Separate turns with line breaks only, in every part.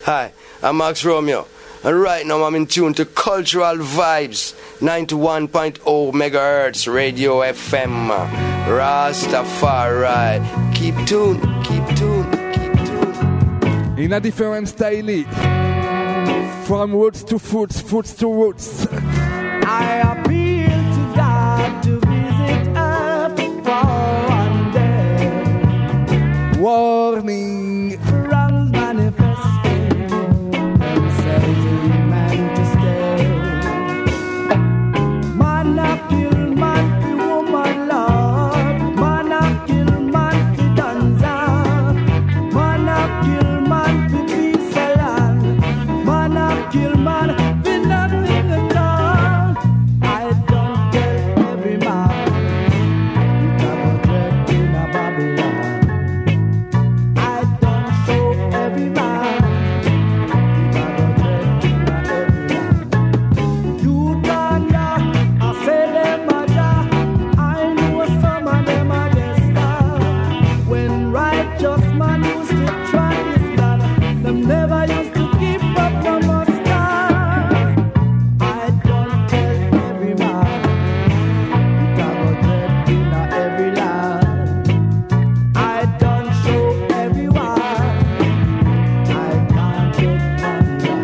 Hi, I'm Max Romeo, and right now I'm in tune to Cultural Vibes, 91.0 megahertz Radio FM. Rastafari. Keep tuned, keep tuned, keep tuned.
In a different style, from roots to fruits, fruits to roots.
I appeal to God to visit earth for one day.
Warning.
Wrongs manifesting themselves in man to stay. Man a kill man to woman, Lord. Man a kill man to danza. Man a kill man to peace and land. Man a kill man to nothing at all. I don't tell every man you got a dread in a Babylon. I don't show every man you got a dread in a every land. You don't know, I say them a da. I know some of them are destined. When righteous man used to try this land, them never used to keep up the mustard. I don't tell every man you got a dread in a every land. I don't show everyone I can't get undone.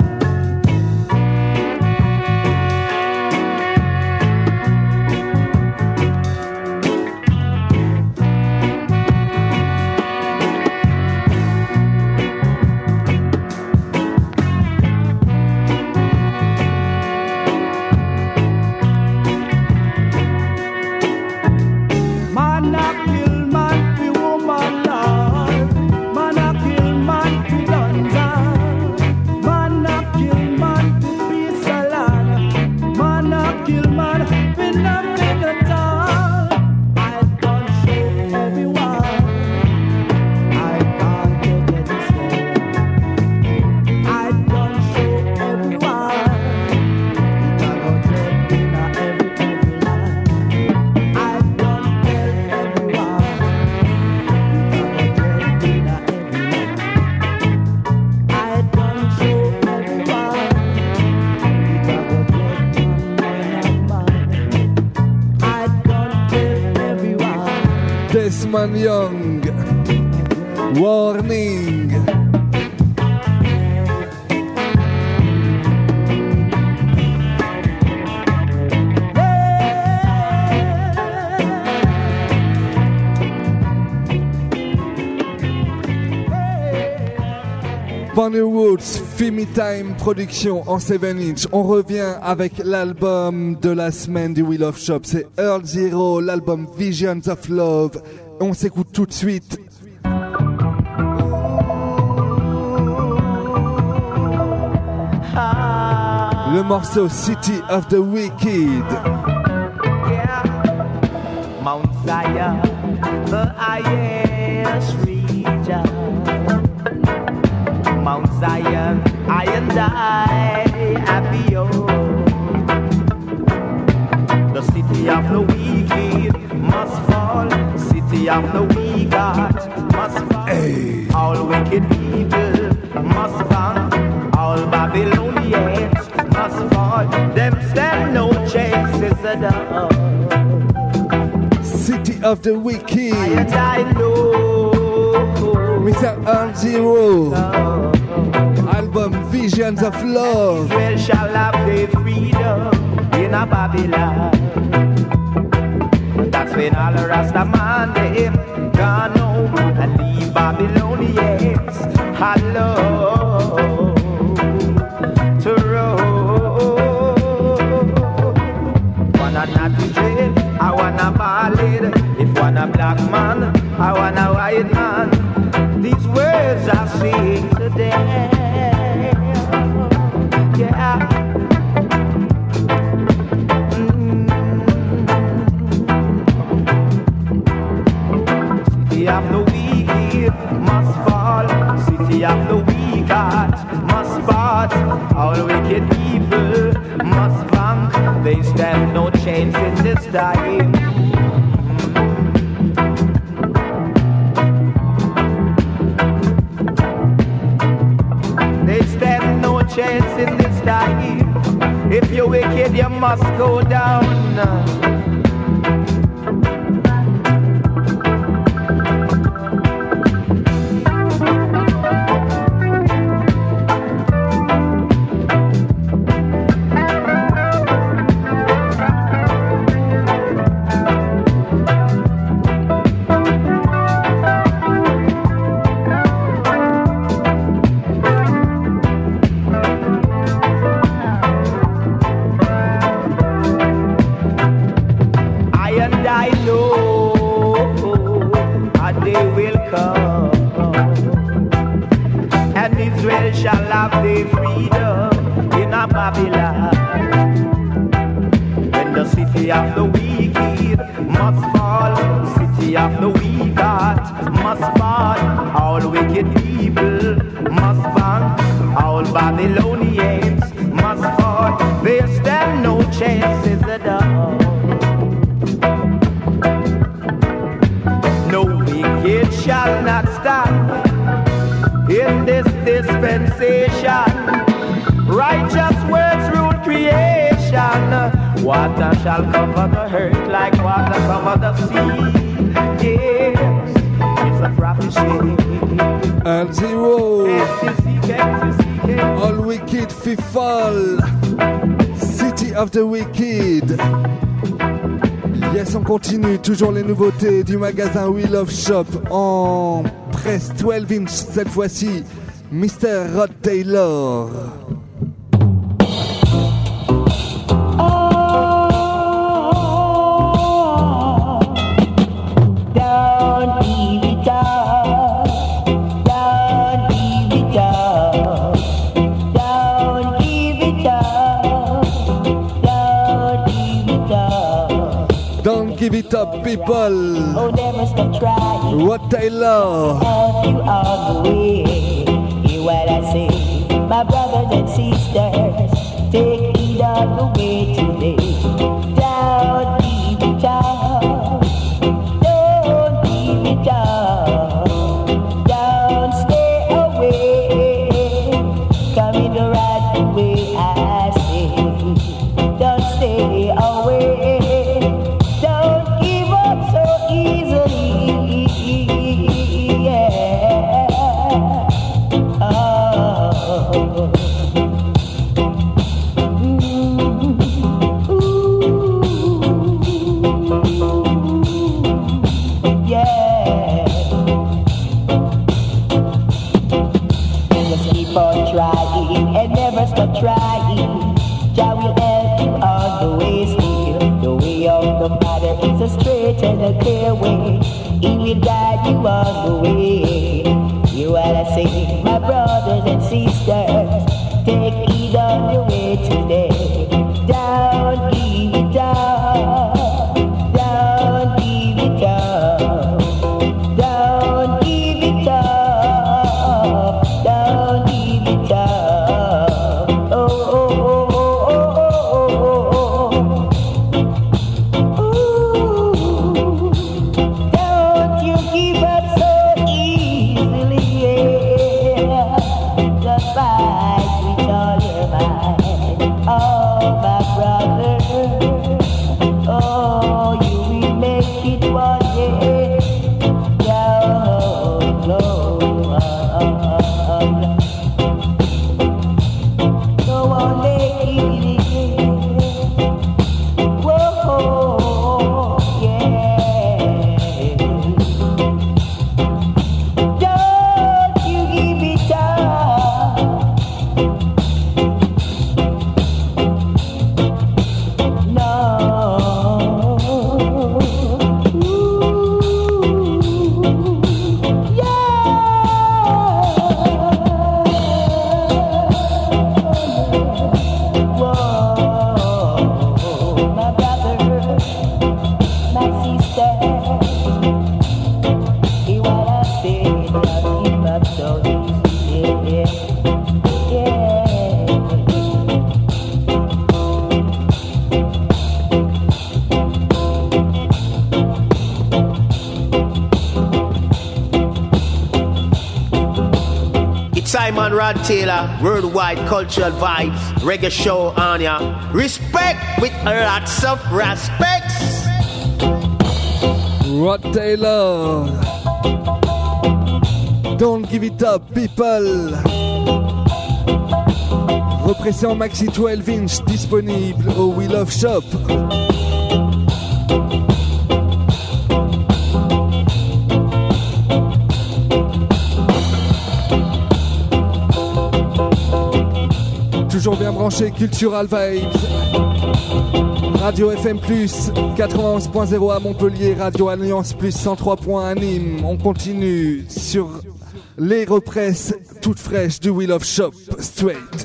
Man a kill man fi woman, Lord. Man a kill man fi danza. Man a kill man fi peace and land. Man a kill man fi nothing at all. I don't show everyone I can't take it this way. I don't show everyone you got a dread in a every land. I don't tell everyone you got a dread in a every land. I don't show everyone you got a dread in a mind. I don't tell everyone.
Desmond Young. Warning. Bonnie Roots, Fimi Time Production en 7-inch. On revient avec l'album de la semaine du Wheel of Shop. C'est Earl Zero, l'album Visions of Love. On s'écoute tout de suite. Le morceau City of the Wicked.
Mount Zion, the highest region. Mount Zion, I and I happy The city of the wicked must fall. City of the wicked must fall.
Hey.
All wicked people must fall. All Babylonians must fall. Them stand no chances at all.
City of the Wicked.
And I know
Mr. Earl Zero. Album Visions of Love.
Israel shall have their freedom in a Babylon. That's when all the Rasta man them gone home and leave Babylonians alone to roam. Wanna not to jail, I wanna ballad. If wanna black man, I wanna white man. These words I sing today. Yeah. City of the wicked must fall. City of the wicked must part. All wicked people must vank. They stand no chance in this time. They
chance in this time. If you're wicked, you must go down.
Water shall cover the earth like water cover the sea. Yes, it's a prophecy.
And zero. All wicked people. City of the Wicked. Yes, on continue. Toujours les nouveautés du magasin We Love Shop en presse 12 inch cette fois-ci. Mr. Rod Taylor. Give it up, people.
Oh, never stop trying.
What Taylor?
Help you all the way. Hear what I say, my brothers and sisters. Take it all the way today. Don't give it up. Don't give it up. Don't stay away. Come in the right way, I say. Don't stay away. Trying, Jah will help you on the way still. The way of the Father is a straight and a clear way. He will guide you on the way. You what I say, my brothers and sisters. Take it on the way today. Don't give it up. Don't give it up. Don't give it up. Don't give it up. Bye.
man, Rod Taylor, worldwide cultural vibes, reggae show on ya. Respect with lots of respects.
Rod Taylor. Don't give it up, people. Repression Maxi 12 inch disponible au We Love Shop. Toujours bien branché, Cultural Vibes. Radio FM+, 91.0 à Montpellier, Radio Alliance+, 103.1 à Nîmes. On continue sur les represses toutes fraîches du We Love Shop, straight.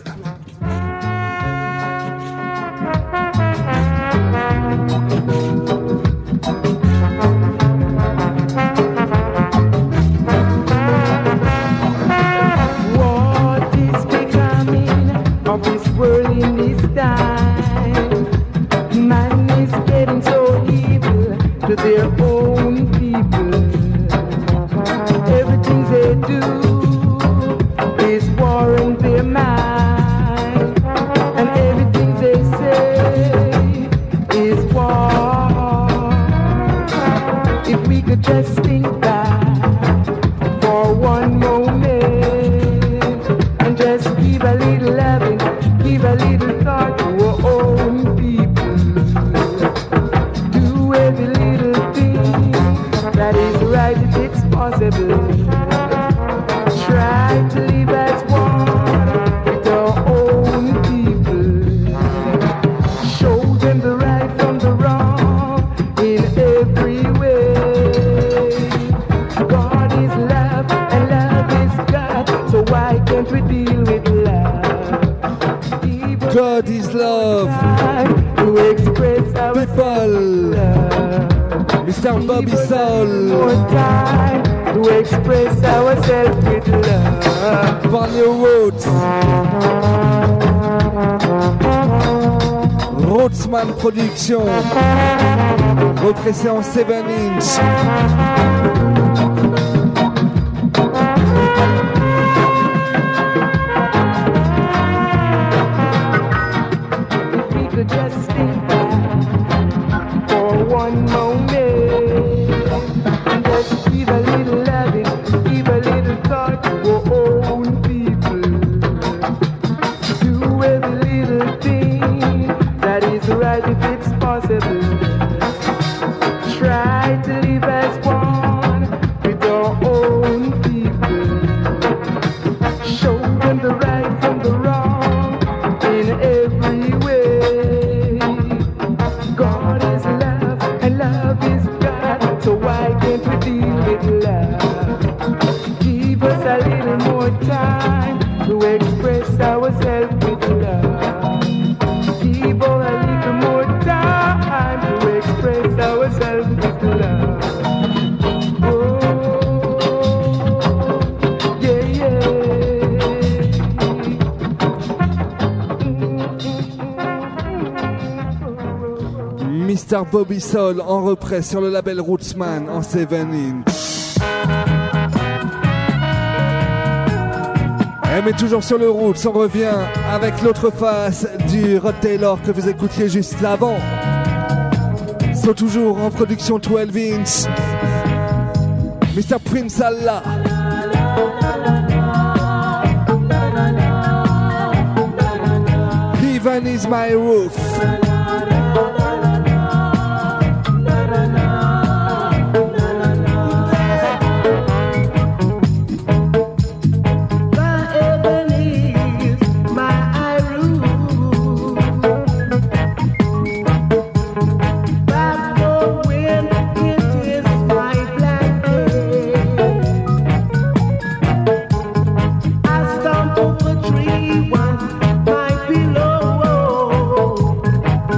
Their own people, everything they do is warring their mind, and everything they say is war. If we could just think back for one moment and just give a little loving, give a little thought to our own people, do every that is right if it's possible. Try to live as one with our own people. Show them the right from the wrong in every way. God is love and love is God, so why can't we deal with love?
God is love.
To express ourselves.
Mr. Bobby Soul.
More time to express ourselves with love.
Barney Rhodes. Rhodesman Production. Repressé en 7 inch.
If we could just think back for one moment. Give a little loving, give a little thought to our own people. Do every little thing that is right if it's possible. Try to live as one with our own people. Show them the right from the wrong in every way. God is love and love is God, so why can't we deal with love? Give us a little more time to express ourselves with love. Give us a little more time to express ourselves with love. Oh, yeah, yeah.
Mr. Bobby Soul en represse sur le label Rootsman en 7 inch. Mais toujours sur le Roots, on revient avec l'autre face du Rod Taylor que vous écoutiez juste avant. So toujours en production 12 inch. Mr. Prince Allah. Heaven is my roof.
Tree, one, my pillow.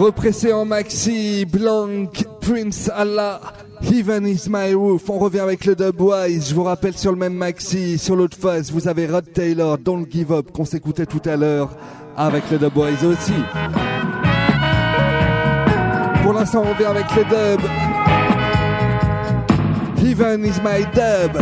Repressé en maxi, Blanc, Prince Allah, Heaven is my roof. On revient avec le Dubwise. Je vous rappelle sur le même maxi, sur l'autre face, vous avez Rod Taylor, Don't Give Up, qu'on s'écoutait tout à l'heure avec le Dubwise aussi. Pour l'instant, on revient avec le dub. Heaven is my dub.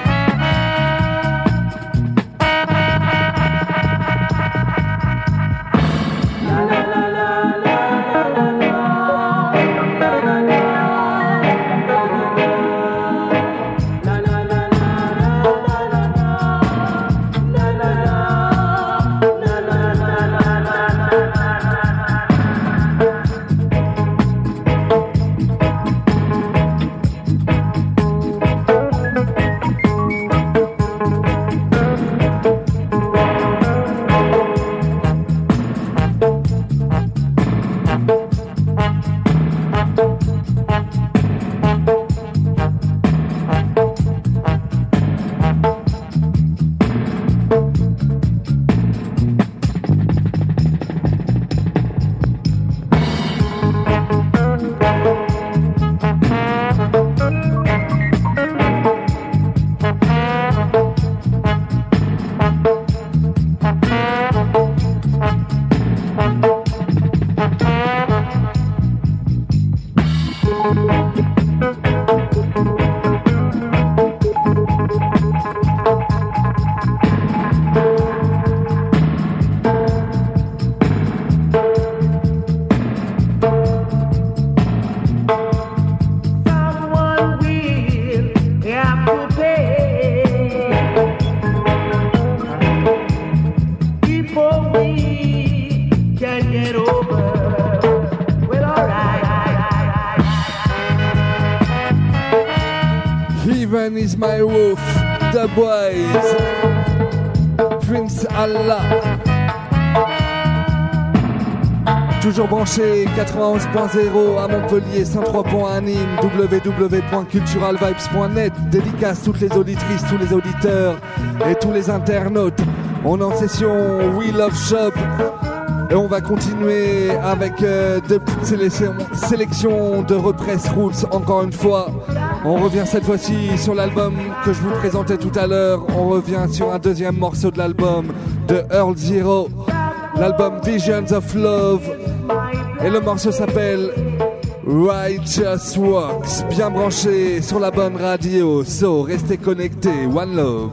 My Roof, Dubwise, Prince Allah. Toujours branché 91.0 à Montpellier, 103.1 à Nîmes, www.culturalvibes.net. Dédicace toutes les auditrices, tous les auditeurs et tous les internautes. On est en session We Love Shop et on va continuer avec deux petites sélections de Repress Roots encore une fois. On revient cette fois-ci sur l'album que je vous présentais tout à l'heure. On revient sur un deuxième morceau de l'album de Earl Zero, l'album Visions of Love. Et le morceau s'appelle Righteous Works. Bien branché sur la bonne radio. So, restez connectés. One Love.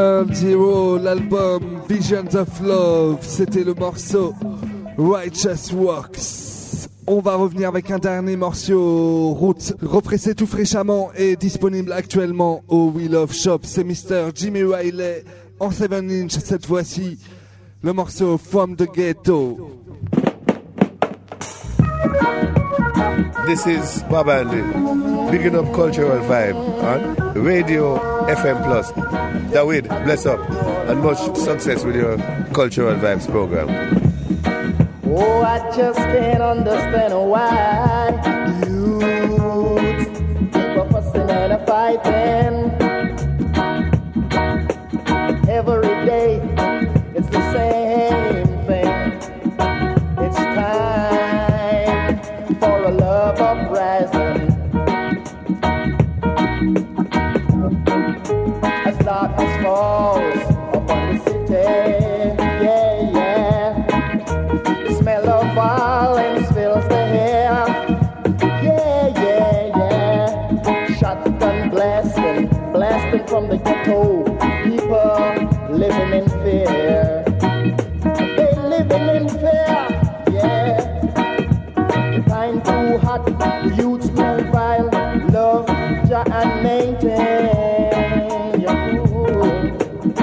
Earl Zero, l'album Visions of Love, c'était le morceau Righteous Works. On va revenir avec un dernier morceau Roots, repressé tout fraîchement et disponible actuellement au We Love Shop. C'est Mr. Jimmy Riley en 7-inch cette fois-ci, le morceau From the Ghetto.
This is Bob Andy, bigging up Cultural Vibe on Radio FM Plus. David, bless up and much success with your Cultural Vibes program.
Oh, I just can't understand why youth keep a fussing and a fighting. Every day it's the same thing. It's time for a love uprising. As darkness falls upon the city, yeah, yeah. The smell of violence fills the air, yeah, yeah, yeah. Shotgun blasting, blasting from the ghetto. People living in fear. They living in fear, yeah. The time too hot, the youth's too vile. Love, Jah and maintain your cool.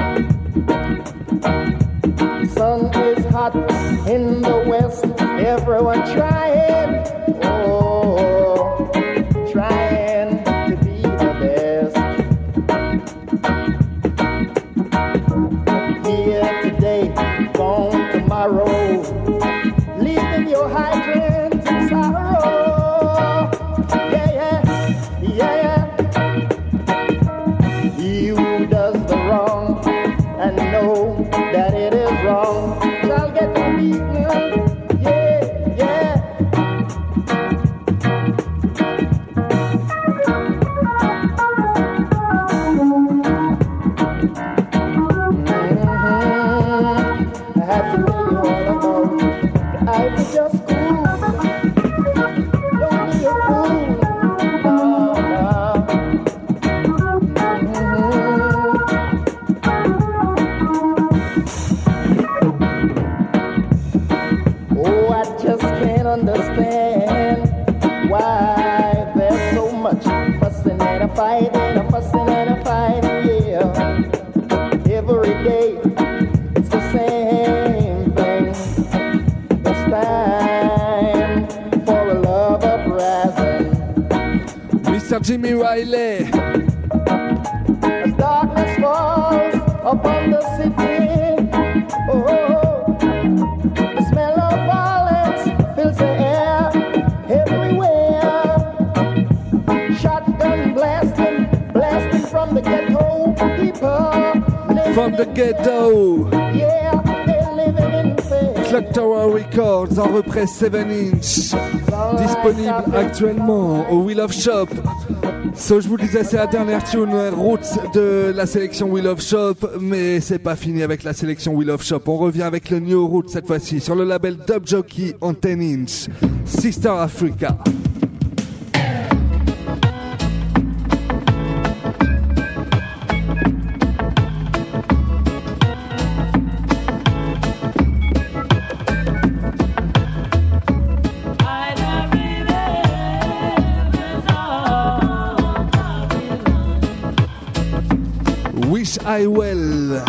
Sun is hot in the west. Everyone trying, oh, trying to be the best. Here today, gone tomorrow, leaving your hydrant in sorrow. Yeah, yeah, yeah. He who does the wrong and know that it is wrong shall get the beaten. Yeah, yeah. I have to tell you all about the Ivy Just School. Don't be a fool. No, no. Oh, I just can't understand why there's so much fussing and a fighting, a fussing and a fighting, yeah. Every day it's the same thing. It's time for a love uprising.
Mr. Jimmy Riley.
As darkness falls upon the city, oh, the smell of violence fills the air everywhere. Shotgun blasting, blasting from the ghetto people.
From the Ghetto.
Yeah, they're living in fear.
Clock Tower Records en represse 7-inch, disponible actuellement au We Love Shop. So, je vous le disais, c'est la dernière tune Roots de la sélection We Love Shop, mais c'est pas fini avec la sélection We Love Shop. On revient avec le New Roots cette fois-ci sur le label Dub Jockey en 10-inch, Sister Africa. Wish I Well.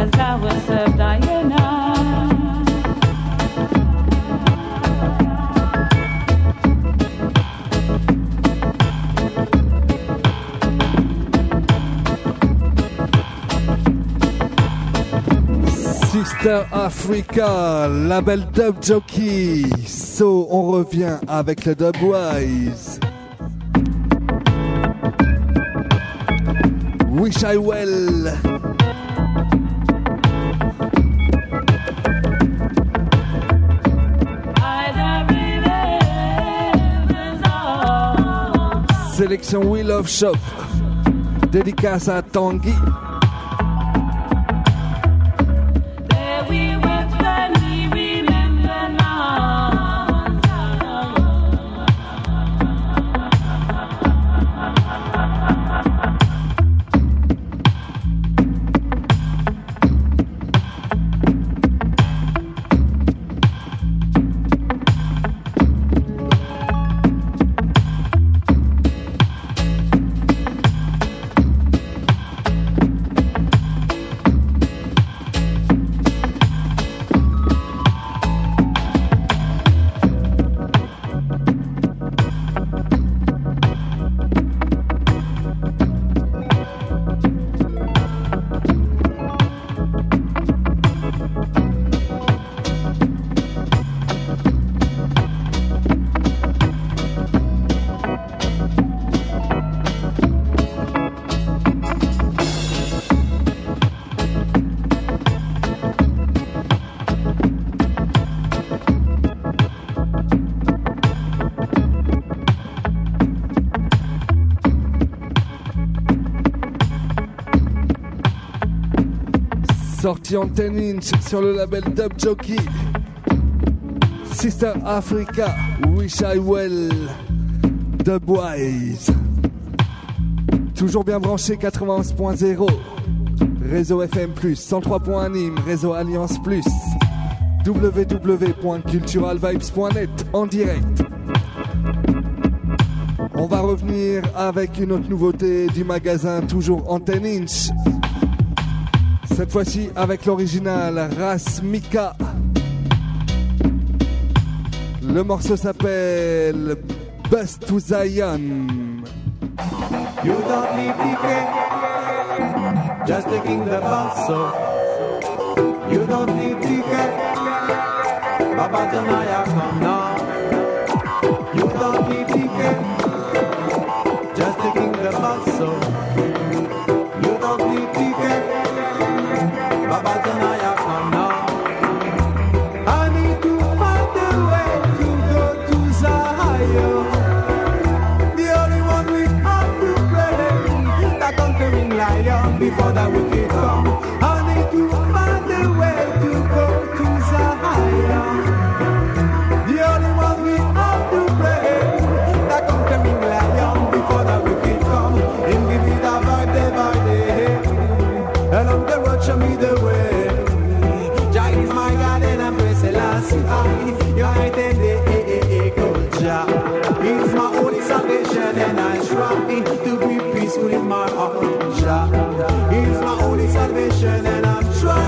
as thou will serve Diana.
Sister Africa, label Dub Jockey. So on revient avec le Dubwise. Wish I Well. Sélection We Love Shop. Dédicace à Tanguy. Sorti en 10 inch sur le label Dub Jockey. Sister Africa, Wish I Well, Dubwise. Toujours bien branché 91.0. Réseau FM+, 103.1 Nîmes, réseau Alliance+, www.culturalvibes.net en direct. On va revenir avec une autre nouveauté du magasin, toujours en 10 inch. Cette fois-ci avec l'original Rasmika. Le morceau s'appelle Bus to Zion.
You don't need ticket, just taking the bus. So you don't need ticket, Baba Janaya come now. You don't need ticket, just taking the bus. So you don't need ticket, Baba Janaya come now. I need to find a way to go to Zion. The only one we have to pray, the conquering lion before the wicked come. I need to find a way to go to Zion. The only one we have to pray, the conquering lion before the wicked come. Him give me the vibe day by day, and on the road show me the way. Jah is my God and I'm praising Selassie. Your identity, Jah. He's my only salvation and I try to be peaceful in my heart. Jah. He's my only salvation and I'm trying.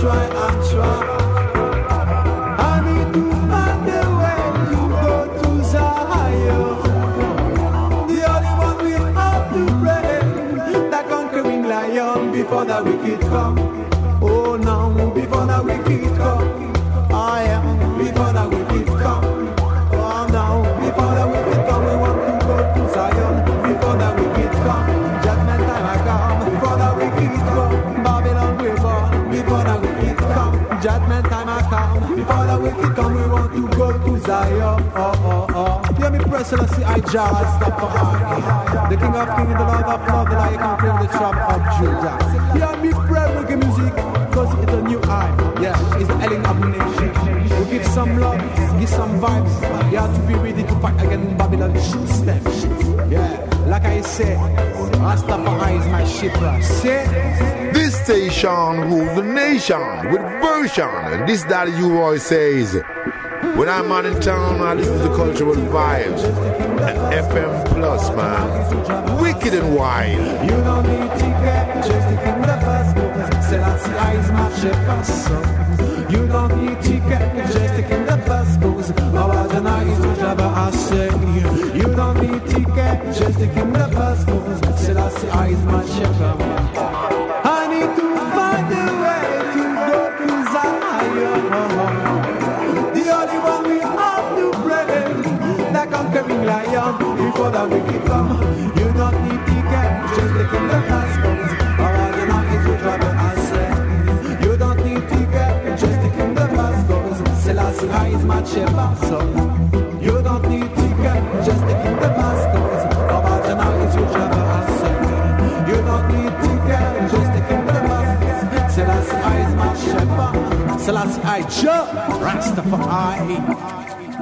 I need to find a way to go to Zion. The only one we have to pray, the conquering lion before the wicked come. Oh no, before the wicked come. I am before the wicked come. Oh no, before the wicked come, we want to go to Zion. Before the wicked come, judgment time I come. Before the wicked come, Babylon will fall. Before the wicked come, judgment time I come. Before the wicked come, we want to go to Zion. Hear me press and see I jar stop for the King of Kings, the Lord of Love, the Lion conquering the tribe of Judah. Hear me pray reggae music, cause it's a new eye. Yeah, it's the Ellen of nation. We give some love, give some vibes. You have to be ready to fight against Babylon step. Yeah, like I said, Rastafari is my shipper. Say,
this station rules the nation with version. And this Daddy U Roy says, when I'm out in town, I listen to the cultural vibes. FM Plus, man. Wicked and wild.
You don't need ticket, just to keep the bus.
Selassie I is my shepherd son. You don't need ticket, just take in the bus goes. Our Jana is your Jabba, I say. You don't need ticket, just take in the bus goes. Selassie I is my shepherd. I need to find a way to go to Zion. The only one we have to pray, that conquering lion, before the wicked come. You don't need ticket, just take in the bus goes. Our Jana is your Jabba, I say. You don't need ticket, just take in the bus goes. Selassie I is my shepherd son. You don't need ticket, just take in the bus goes. Our Jana is your Jabba, I say. You don't need ticket, just take in the bus goes. Selassie I is my shepherd. Selassie I jump, Rastafari.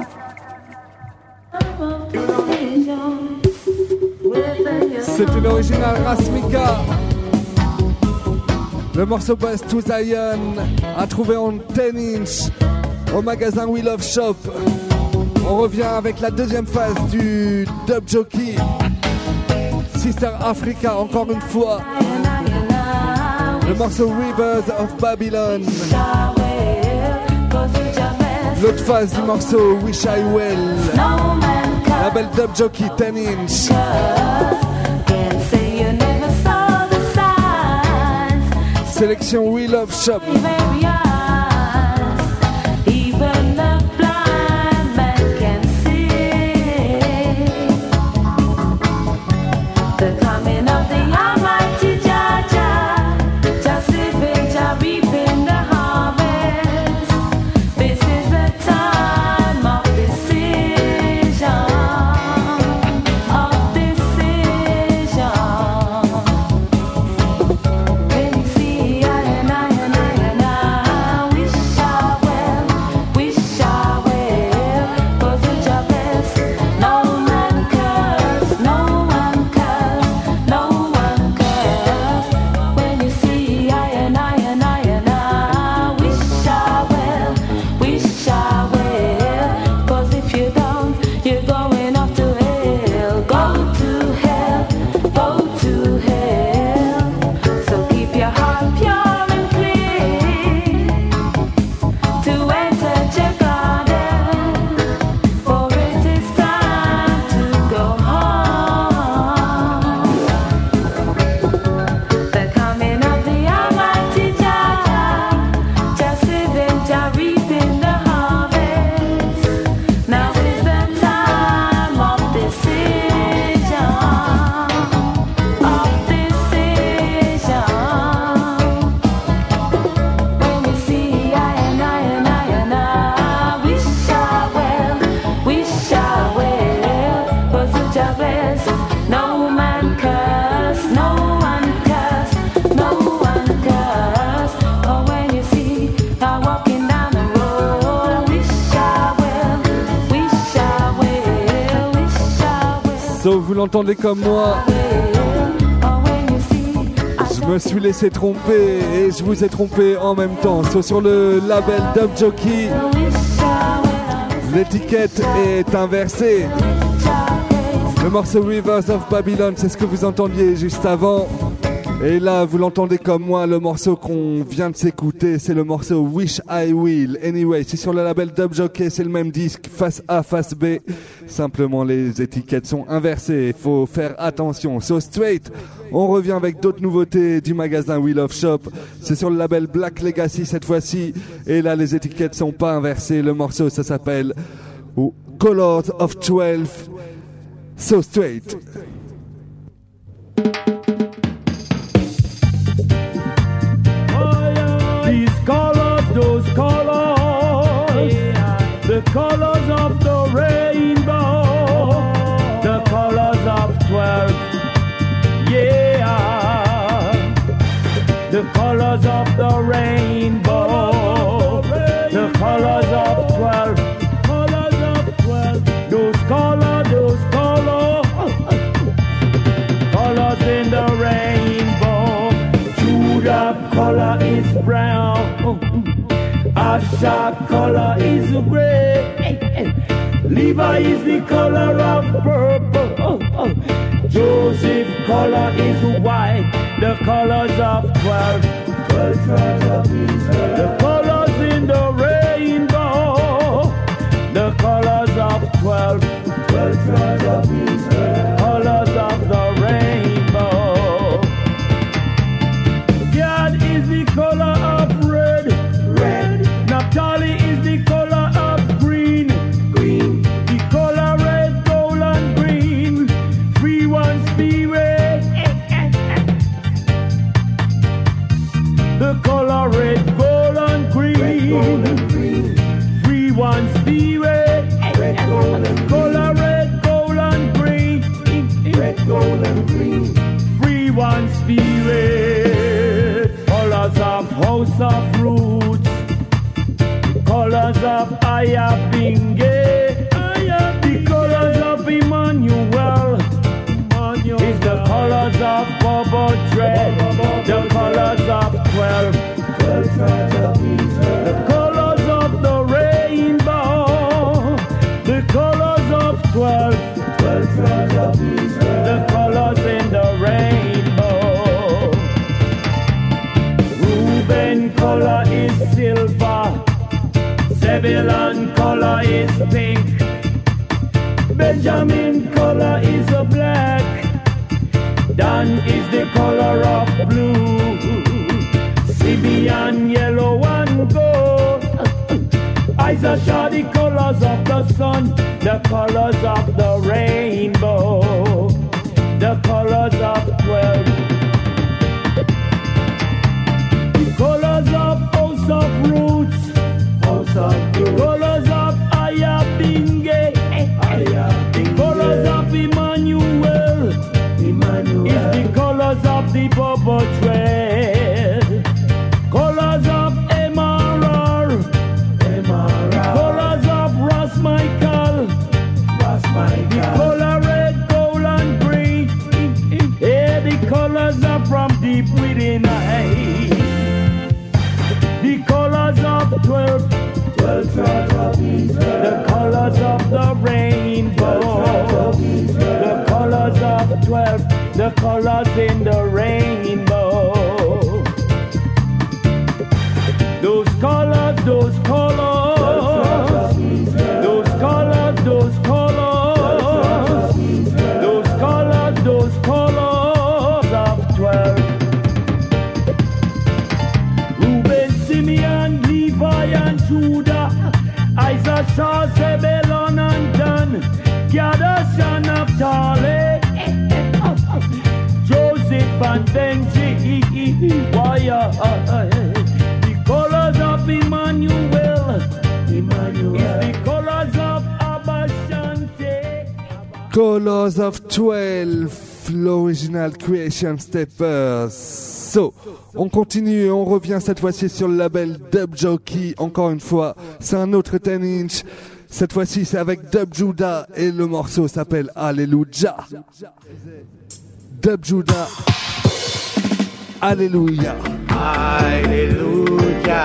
C'est une originale Rasmika. Le morceau Buzz to Zion à trouver en 10 inch au magasin We Love Shop. On revient avec la deuxième phase du Dub Jockey. Sister Africa encore une fois. Le morceau Rivers of Babylon. L'autre phase du morceau Wish I Well. Label Dub Jockey 10 inch. Sélection We Love Shop. Vous l'entendez comme moi. Je me suis laissé tromper et je vous ai trompé en même temps. Sur le label Dub Jockey, l'étiquette est inversée. Le morceau Rivers of Babylon, c'est ce que vous entendiez juste avant. Et là, vous l'entendez comme moi, le morceau qu'on vient de s'écouter, c'est le morceau Wish I Will. Anyway, c'est sur le label Dub Jockey, c'est le même disque, face A, face B. Simplement, les étiquettes sont inversées, il faut faire attention. So straight, on revient avec d'autres nouveautés du magasin We Love Shop. C'est sur le label Black Legacy cette fois-ci. Et là, les étiquettes sont pas inversées. Le morceau, ça s'appelle Colors of 12. So straight.
Those colors, the colors of the rainbow, the colors of 12, yeah, the colors of the rainbow, the colors of 12, those colors, colors in the rainbow. Judah color is brown. Asha color is gray. Levi is the color of purple. Joseph color is white. The colors of 12. 12 tribes of Israel. The colors in the rainbow, the colors of 12 tribes of Israel. Colors of the rainbow. Gad is the color of red, red. Naphtali is the color of green, green. The color red, gold and green. Free one spirit. The color red, gold and green. Red, gold and green. Free one spirit. Red, gold and green. Color red, gold and green. Red, gold and green. Free one spirit. Colors of house of roots. Colors of Ayabinge. The colors of Emmanuel. Is the colors of Bobo Dread. The colors of 12 tribes of Israel. The colors of the rainbow. The colors of 12 tribes of Israel. The colors in the rainbow. Reuben color is silver. Zebulun color is pink. Benjamin color is a black. Dan is the color of blue. Simeon yellow and gold. Issachar the colors of the sun. The colors of the rainbow. The colors of 12. The colors of house of roots. The colors of Ayabinge. The colors of Emmanuel. Is the colors of the Bobo Dread. Colors of Emerald. Colors of Ras Michael. The color red, gold and green. Yeah, the colors are from deep within I. The colors of 12 tribes of Israel. The colors of the rainbow. The colors of 12. The colors in the rainbow. Those colors, those colors. Those colors, those colors. Those colors, those colors of 12. Reuben, Simeon, Levi and Judah. Issachar, Zebulun and Dan. Gad, Asher, Naphtali. Joseph and Benji. The colors of Emmanuel. Is the colors of Abba Shante.
Colors of 12, l'original Creation Steppers. So, on continue et on revient cette fois-ci sur le label Dub Jockey. Encore une fois, c'est un autre 10 inch. Cette fois-ci, c'est avec Dub Judah et le morceau s'appelle Alléluia. Dub Judah. Alléluia.
Alléluia.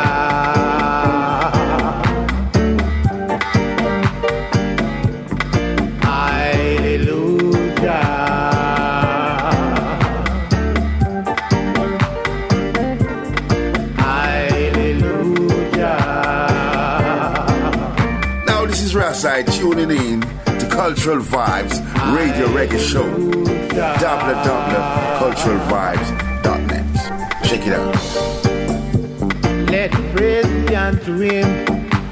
Rasai tuning in to Cultural Vibes Radio Reggae Show. www.culturalvibes.net. Check it out.
Let praise be unto him,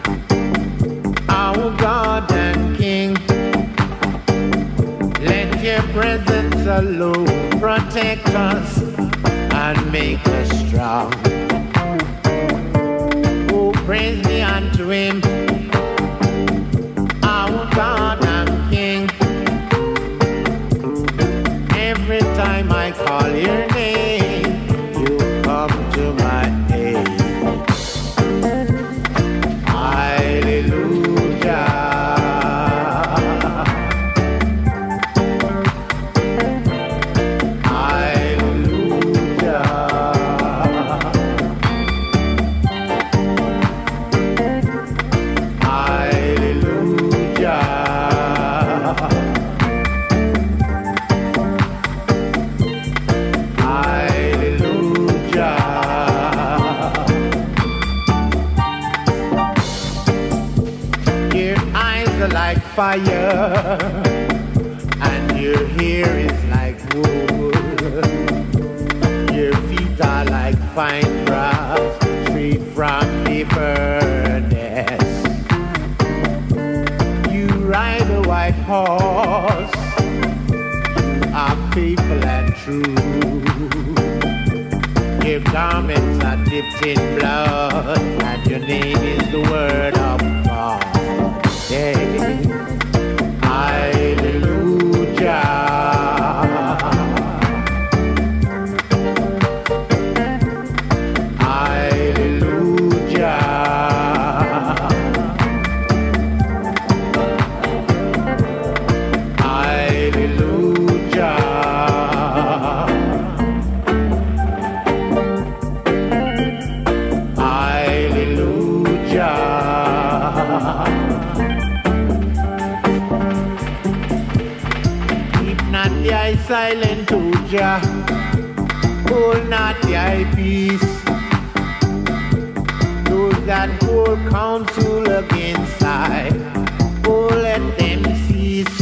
our God and King. Let your presence alone protect us and make us strong. Oh, praise be unto him, our God and King. Every time I call your name, you come to my aid. Hallelujah. Hallelujah.
like fire, and your hair is like wood. Your feet are like fine brass, straight from the furnace. You ride a white horse, you are faithful and true. Your garments are dipped in blood, and your name is the word of God. Yeah. Hallelujah. Hallelujah. Hallelujah. Silent to Jah, hold not thy peace. Those that hold counsel against I, oh let them cease.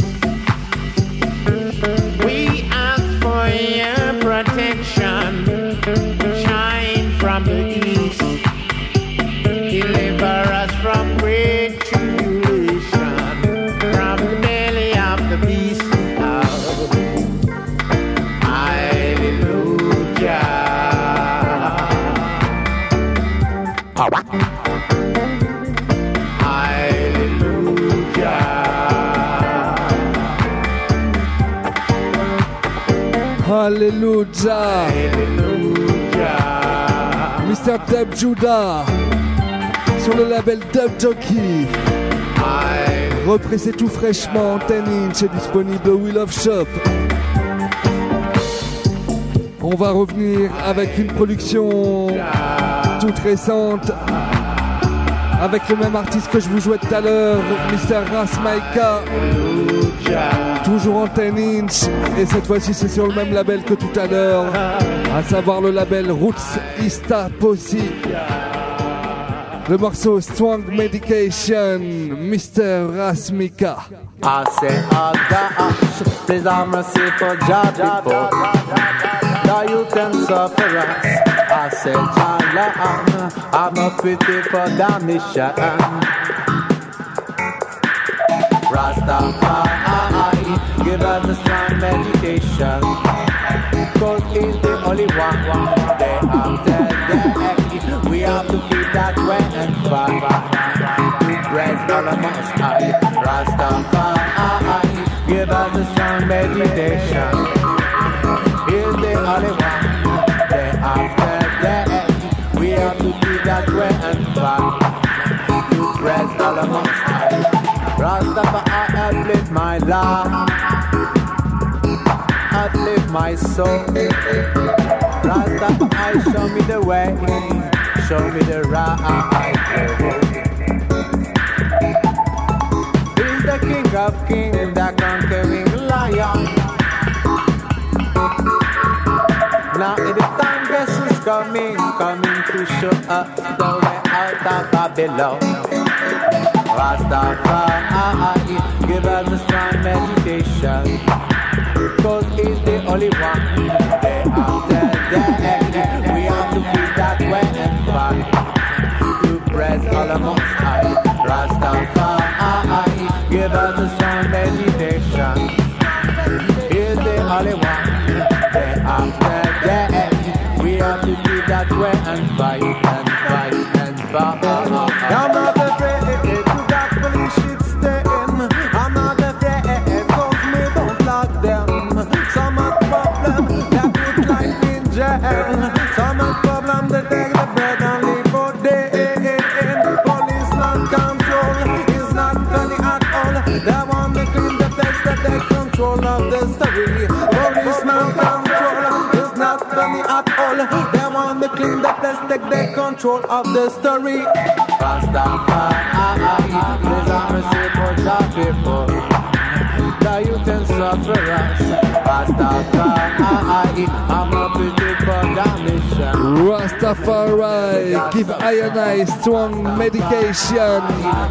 We ask for your protection, shine from the east, deliver us from great tribulation, from the belly of the beast.
Hallelujah. Mr. Dub Judah sur le label Dub Jockey. Repressé tout fraîchement en 10 inch, disponible au We Love Shop. On va revenir avec une production toute récente, avec le même artiste que je vous jouais tout à l'heure, Mr. Rasmaika, toujours en 10 inch, et cette fois-ci c'est sur le même label que tout à l'heure, à savoir le label Roots Ista Possi. Le morceau Strong Medication, Mr. Rasmaika.
I say, oh gosh, please have mercy for Jah people. That you can suffer us. I say, Jah, I'm not pity for damnation. Rastafari, give us a strong medication. Cause he's the only one. Day after day, we have to keep that way and fight. Praise all of us high. Rastafari, give us a strong meditation. He's the only one. Day after day, we have to keep that way and fight. Praise all of us high. Rastafari, uplift my life, uplift my soul. Rastafari, show me the way, show me the right road. He's the King of Kings, the conquering lion. Now the time guess who's coming to show up the way out of Babylon. Rastafari, give us a strong meditation. Cause he's the only one. Day after day, we have to keep that way and fight. To praise all the most high. Rastafari, give us a strong meditation. He's the only one. Day after day, we have to keep that way and fight and fight and fight. I'm not afraid. I'm not afraid, cause me don't like them. Some have problem, that look like in jail. Some have problem, they take the bread and live for day. Policeman control is not funny at all. They want to clean the place that they control of the story. Policeman control is not funny at all. They want to clean the place that they control of the story. Rastafari, please have mercy for Jah people. That you can suffer us. Rastafari, I'm a pity for
Rastafari, give I strong medication.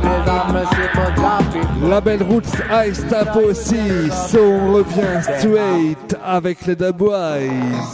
Label Roots Ice Tap aussi. So on revient straight avec les Dubwise.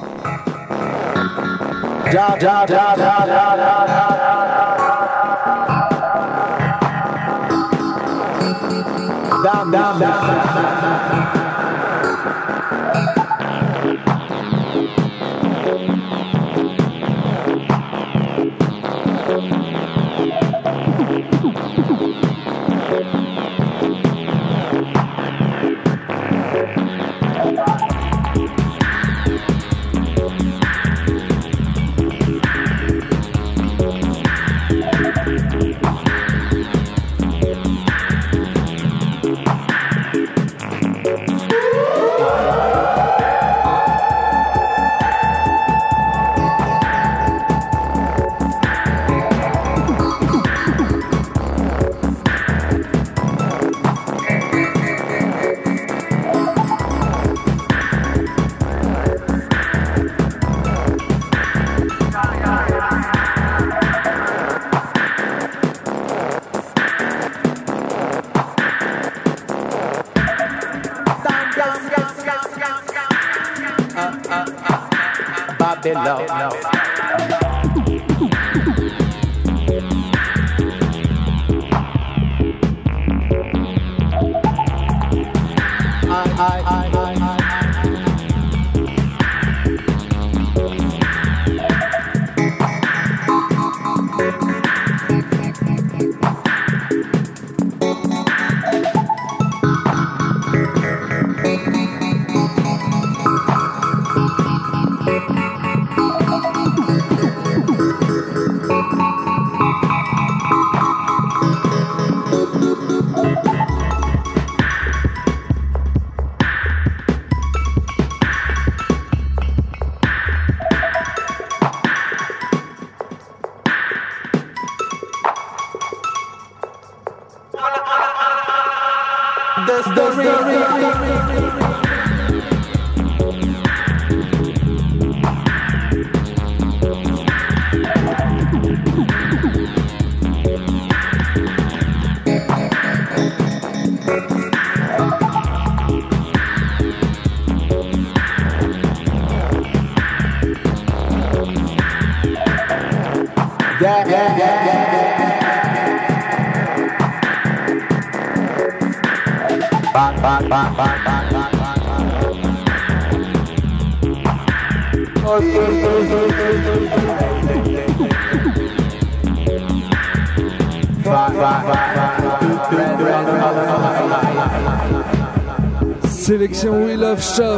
Sélection We Love Shop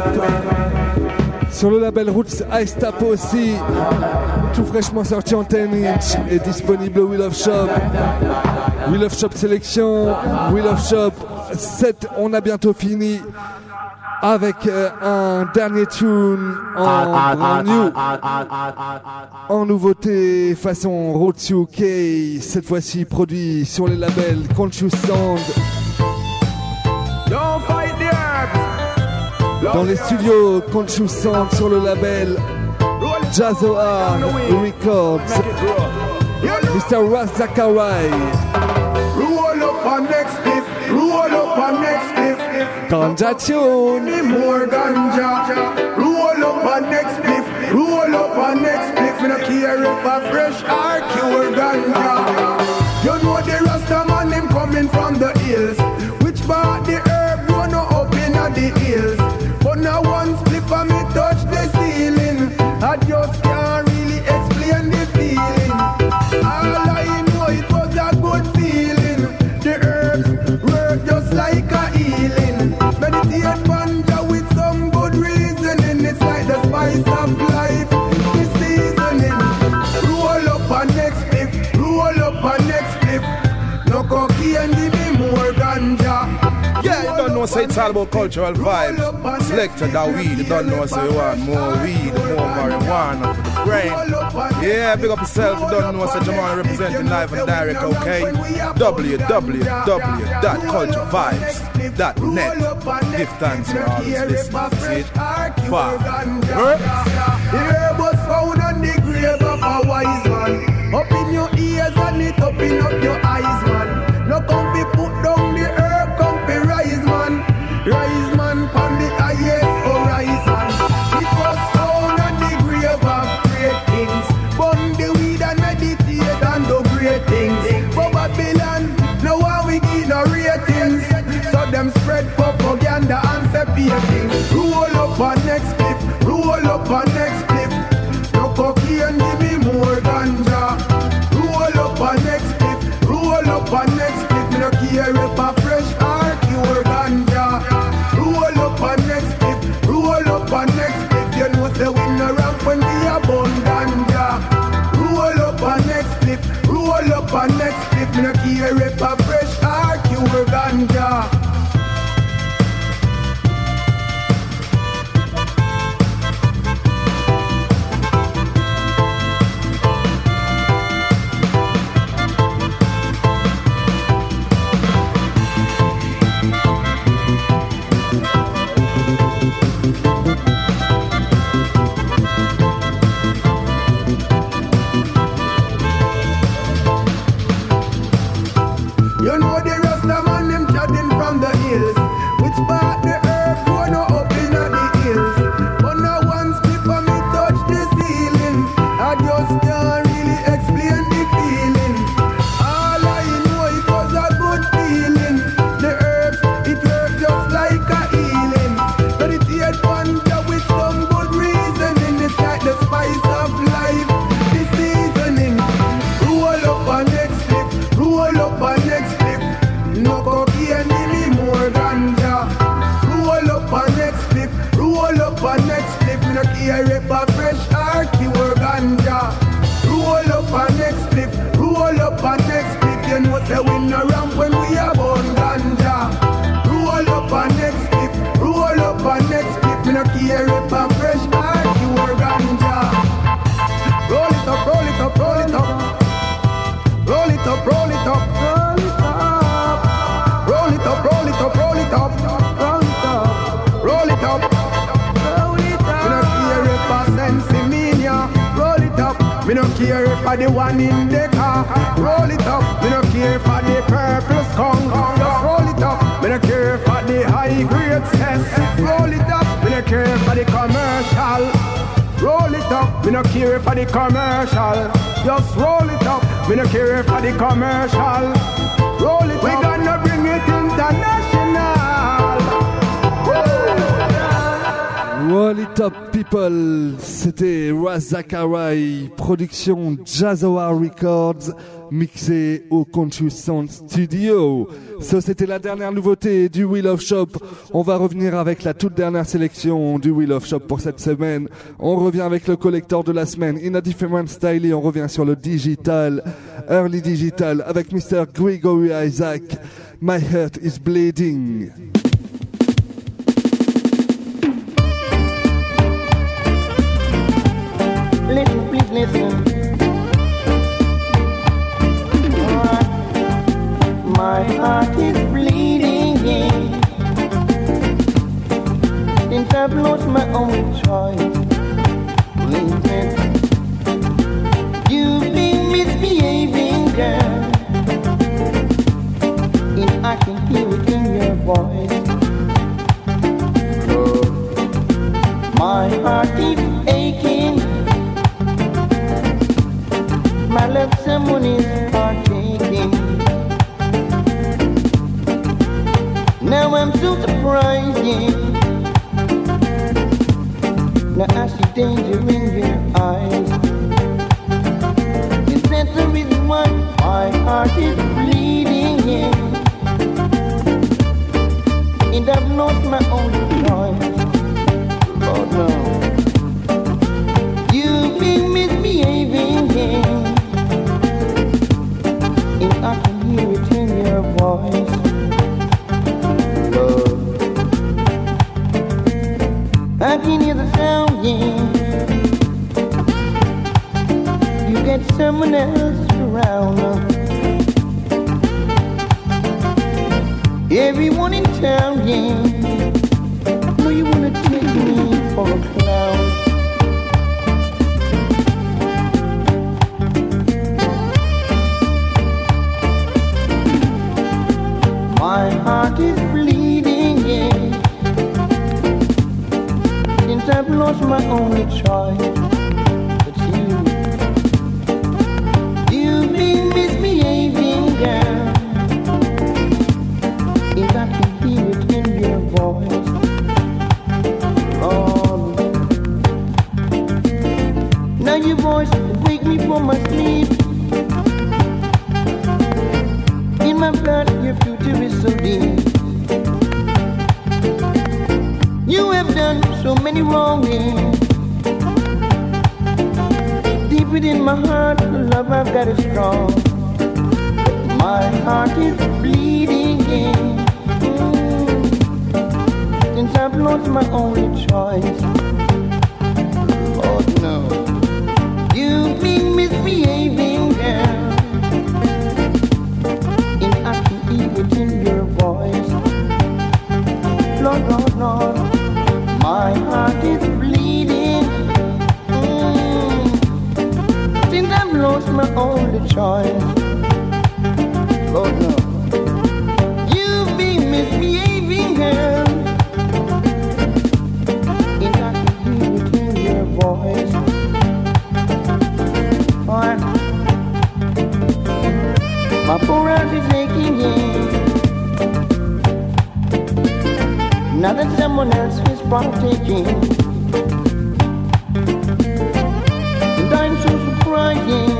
sur le label Roots Ice Tap aussi, tout fraîchement sorti en 10 inch et disponible au We Love Shop. We Love Shop sélection, We Love Shop 7, on a bientôt fini avec un dernier tune en brand new, en nouveauté façon Roots UK, cette fois-ci produit sur les labels Conscious Sound. Dans les studios Conscious Sound sur le label Jazzoar Records, Mr. Ras Zakarai.
Roll up and next cliff, roll up and next cliff.
Ganja tune.
More ganja. Roll up and next cliff, roll up and next cliff. We don't care if a fresh or pure ganja. You know the Rasta man, him coming from the hills. Which part the herb grow no up in the hills. But now one split for me touch the ceiling. I just can't really explain the feeling. All I know it was a good feeling. The herbs work just like a healing. Meditate ganja with some good reasoning. It's like the spice of life, the seasoning. Roll up and next clip, roll up and next clip. No cocaine, give me more ganja.
Yeah, you don't know, say it's all about cultural vibes. Selected that weed, you don't know, say you want more weed, more marijuana for the brain. Yeah, big up yourself, you don't know, say Jamal representing live and direct, okay? www.culturevibes.net. Give thanks for all this listening, see it? Far.
wise man. Up in your ears and it open up your eyes, man. No come be put down the herb, come be rise, man. Rise, man, from the highest horizon. It was found on the grave of great kings. Burn the weed and meditate and do great things. But Babylon, no one we give no ratings. So them spread propaganda and say things. Roll up on next clip, roll up on next clip. No cocaine, give me more ganja. Roll up on next clip, roll up on next clip. Me no care if a fresh or pure ganja. Roll up on next clip, roll up on next clip. You know say we no ramp when we a burn ganja. Roll up on next clip, roll up on next clip. Me no care if a fresh or pure ganja. You know the Rasta man, them chatting from the hills. Which part the earth going up in the hills? But no one split for me touch the ceiling. I just can't really explain the feeling. All I know it was a good feeling. The herbs, it worked just like a healing. Meditate wonder with some good reasoning. It's like the spice of life, the seasoning. Roll up on next clip, roll up on next clip. No cocaine, give me more ganja. Roll up on next clip, roll up on next clip. Me no care if a fresh or pure ganja. Roll up on next clip, roll up on next clip. You know say we no ramp when we a burn ganja. Roll up on next clip, roll up on next clip. Me no care if a fresh or pure ganja. Roll it up, roll it up, roll it up. Roll it up, roll it up, roll it up. Roll it up, roll it up, roll it up, roll it up, roll it up, roll it up. Me no care if a sensimania. Roll it up. Me no care if a the one in the car. Roll it up. Me no care if a the purple skunk. Just roll it up. Me no care if a the high grade cess. Roll it up. Me no care if a the commercial. Roll it up. Me no care if a the commercial. Just roll it up. Me no care if a the commercial. Roll it up. We gonna bring it international.
Roll it up people, c'était Ras Zakarai, production Jazzoa Records, mixé au Conscious Sound Studio. Ça c'était la dernière nouveauté du Wheel of Shop. On va revenir avec la toute dernière sélection du Wheel of Shop pour cette semaine. On revient avec le collector de la semaine, In a Different Style, et on revient sur le digital, Early Digital, avec Mr. Gregory Isaac, My Heart is Bleeding.
Listen, please listen. My heart is bleeding since I've lost my own choice. Listen, you've been misbehaving, girl, and I can hear it in your voice. My heart is aching. My love, someone is partaking. Now I'm so surprised, yeah. Now I see danger in your eyes. Is that the reason why my heart is bleeding, yeah? And I've lost my own choice. Oh no. You've been misbehaving, yeah. And I can hear it in your voice. Love, I can hear the sound, yeah. You got someone else around. Everyone in town, yeah. Know you wanna take me for a clown.
heart is bleeding, yeah. Since I've lost my only choice, it's you. You've been misbehaving, girl. If I can hear it in your voice, oh. Now your voice wake me from my sleep. In my blood, your future is so deep. You have done so many wrongings. Deep within my heart, the love I've got is strong. My heart is bleeding. Since I've lost my only choice. Oh no. You've been misbehaving, girl. And I can hear it in your voice. Lord, Lord, Lord, my heart is bleeding. Since I've lost my only choice. Lord, no. You've been misbehaving, girl. And I can hear it in your voice. My poor heart is aching, yeah. Now that someone else is partaking, and I'm so crying.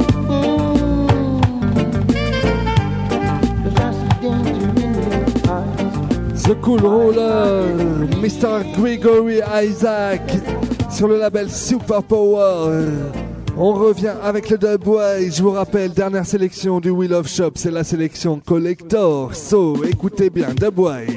'Cause I see danger in your eyes.
The Cool Roller, Mr. Gregory Isaac, sur le label Super Power. On revient avec le Dubwise. Je vous rappelle, dernière sélection du We Love Shop, c'est la sélection Collector. So, écoutez bien, Dubwise.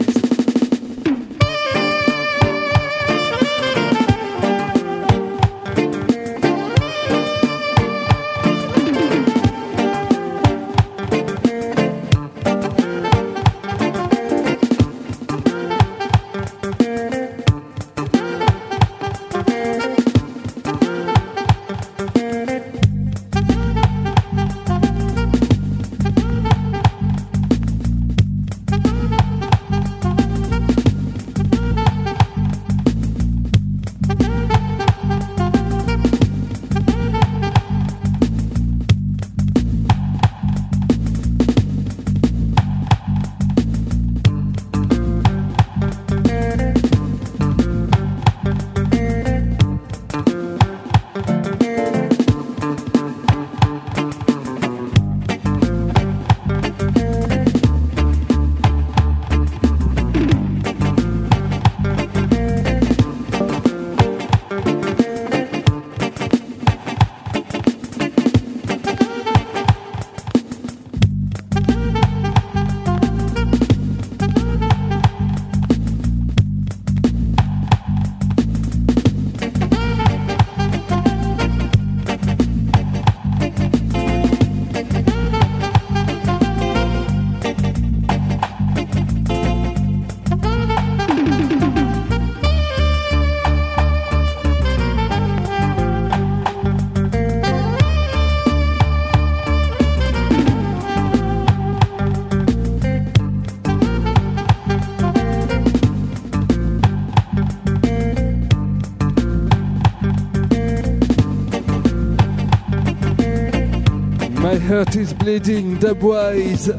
My Heart is Bleeding, Dubwise.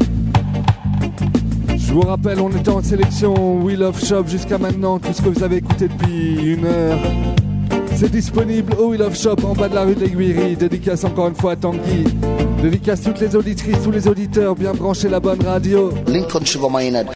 Je vous rappelle, on était en sélection We Love Shop jusqu'à maintenant, tout ce que vous avez écouté depuis 1 heure. C'est disponible au We Love Shop en bas de la rue de l'Aiguillerie. Dédicace encore une fois à Tanguy. Dédicace toutes les auditrices, tous les auditeurs, bien branchés la bonne radio.
Lincoln Sugar Maynard.